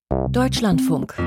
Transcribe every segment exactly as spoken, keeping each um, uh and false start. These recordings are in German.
Deutschlandfunk.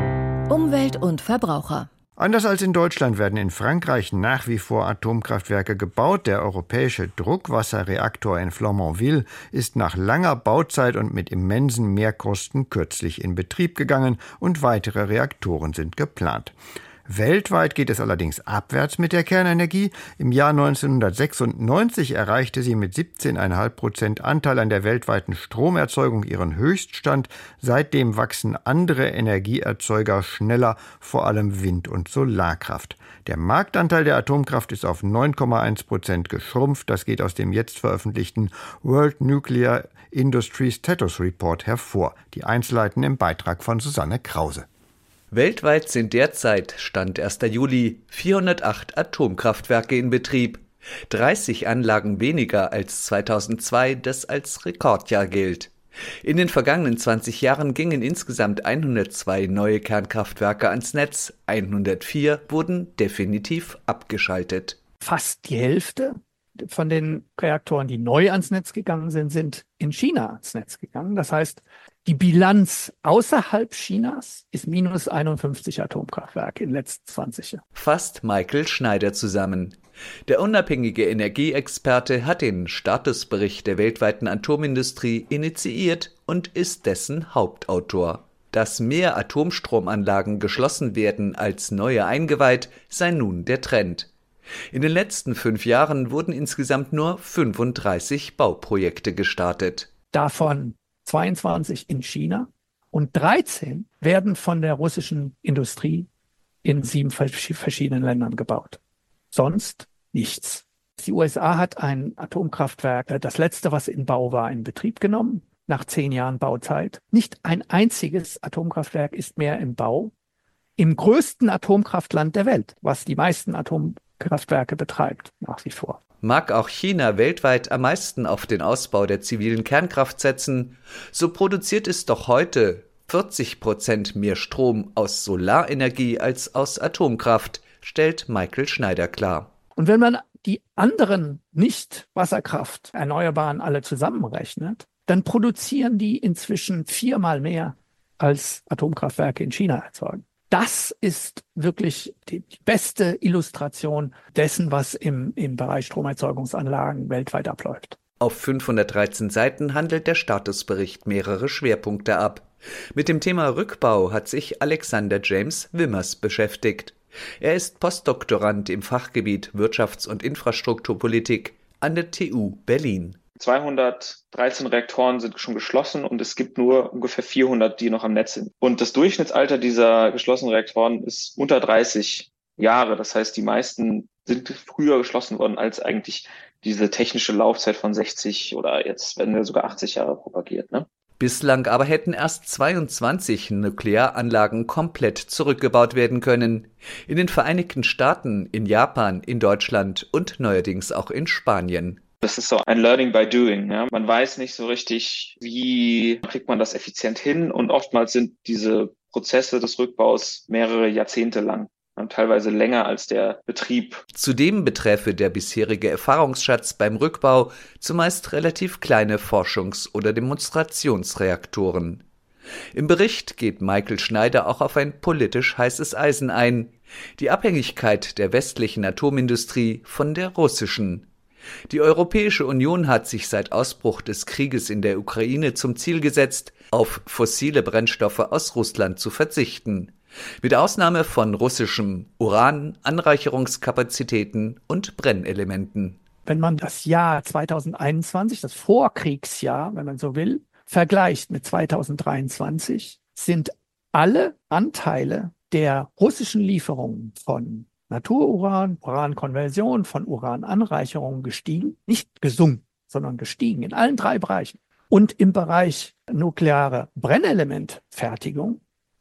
Umwelt und Verbraucher. Anders als in Deutschland werden in Frankreich nach wie vor Atomkraftwerke gebaut. Der europäische Druckwasserreaktor in Flamanville ist nach langer Bauzeit und mit immensen Mehrkosten kürzlich in Betrieb gegangen und weitere Reaktoren sind geplant. Weltweit geht es allerdings abwärts mit der Kernenergie. Im Jahr neunzehnhundertsechsundneunzig erreichte sie mit siebzehn Komma fünf Prozent Anteil an der weltweiten Stromerzeugung ihren Höchststand. Seitdem wachsen andere Energieerzeuger schneller, vor allem Wind- und Solarkraft. Der Marktanteil der Atomkraft ist auf neun Komma eins Prozent geschrumpft. Das geht aus dem jetzt veröffentlichten World Nuclear Industry Status Report hervor. Die Einzelheiten im Beitrag von Susanne Krause. Weltweit sind derzeit, Stand erster Juli, vierhundertacht Atomkraftwerke in Betrieb. dreißig Anlagen weniger als zweitausendzwei, das als Rekordjahr gilt. In den vergangenen zwanzig Jahren gingen insgesamt hundertzwei neue Kernkraftwerke ans Netz, hundertvier wurden definitiv abgeschaltet. Fast die Hälfte von den Reaktoren, die neu ans Netz gegangen sind, sind in China ans Netz gegangen. Das heißt, die Bilanz außerhalb Chinas ist minus einundfünfzig Atomkraftwerke in den letzten zwanzig Jahren. Fasst Michael Schneider zusammen. Der unabhängige Energieexperte hat den Statusbericht der weltweiten Atomindustrie initiiert und ist dessen Hauptautor. Dass mehr Atomstromanlagen geschlossen werden als neue eingeweiht, sei nun der Trend. In den letzten fünf Jahren wurden insgesamt nur fünfunddreißig Bauprojekte gestartet. Davon zweiundzwanzig in China und dreizehn werden von der russischen Industrie in sieben verschiedenen Ländern gebaut. Sonst nichts. Die U S A hat ein Atomkraftwerk, das letzte, was in Bau war, in Betrieb genommen, nach zehn Jahren Bauzeit. Nicht ein einziges Atomkraftwerk ist mehr im Bau. Im größten Atomkraftland der Welt, was die meisten Atomkraftwerke betreibt, nach wie vor. Mag auch China weltweit am meisten auf den Ausbau der zivilen Kernkraft setzen, so produziert es doch heute vierzig Prozent mehr Strom aus Solarenergie als aus Atomkraft, stellt Michael Schneider klar. Und wenn man die anderen Nicht-Wasserkraft Erneuerbaren alle zusammenrechnet, dann produzieren die inzwischen viermal mehr als Atomkraftwerke in China erzeugen. Das ist wirklich die beste Illustration dessen, was im, im Bereich Stromerzeugungsanlagen weltweit abläuft. Auf fünfhundertdreizehn Seiten handelt der Statusbericht mehrere Schwerpunkte ab. Mit dem Thema Rückbau hat sich Alexander James Wimmers beschäftigt. Er ist Postdoktorand im Fachgebiet Wirtschafts- und Infrastrukturpolitik an der T U Berlin. zweihundertdreizehn Reaktoren sind schon geschlossen und es gibt nur ungefähr vierhundert, die noch am Netz sind. Und das Durchschnittsalter dieser geschlossenen Reaktoren ist unter dreißig Jahre. Das heißt, die meisten sind früher geschlossen worden, als eigentlich diese technische Laufzeit von sechzig oder jetzt werden wir sogar achtzig Jahre propagiert, ne? Bislang aber hätten erst zweiundzwanzig Nuklearanlagen komplett zurückgebaut werden können. In den Vereinigten Staaten, in Japan, in Deutschland und neuerdings auch in Spanien. Das ist so ein Learning by Doing. Ja. Man weiß nicht so richtig, wie kriegt man das effizient hin. Und oftmals sind diese Prozesse des Rückbaus mehrere Jahrzehnte lang. Teilweise länger als der Betrieb. Zudem betreffe der bisherige Erfahrungsschatz beim Rückbau zumeist relativ kleine Forschungs- oder Demonstrationsreaktoren. Im Bericht geht Michael Schneider auch auf ein politisch heißes Eisen ein: die Abhängigkeit der westlichen Atomindustrie von der russischen. Die Europäische Union hat sich seit Ausbruch des Krieges in der Ukraine zum Ziel gesetzt, auf fossile Brennstoffe aus Russland zu verzichten. Mit Ausnahme von russischem Uran, Anreicherungskapazitäten und Brennelementen. Wenn man das Jahr zweitausendeinundzwanzig, das Vorkriegsjahr, wenn man so will, vergleicht mit zweitausenddreiundzwanzig, sind alle Anteile der russischen Lieferungen von Natururan, Urankonversion, von Urananreicherung gestiegen. Nicht gesunken, sondern gestiegen in allen drei Bereichen. Und im Bereich nukleare Brennelementfertigung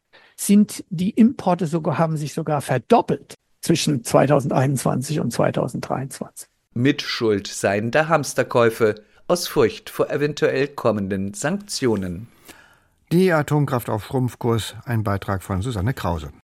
sind die Importe sogar, haben sich sogar verdoppelt zwischen zweitausendeinundzwanzig und zweitausenddreiundzwanzig. Mitschuld seien da Hamsterkäufe aus Furcht vor eventuell kommenden Sanktionen. Die Atomkraft auf Schrumpfkurs, ein Beitrag von Susanne Krause.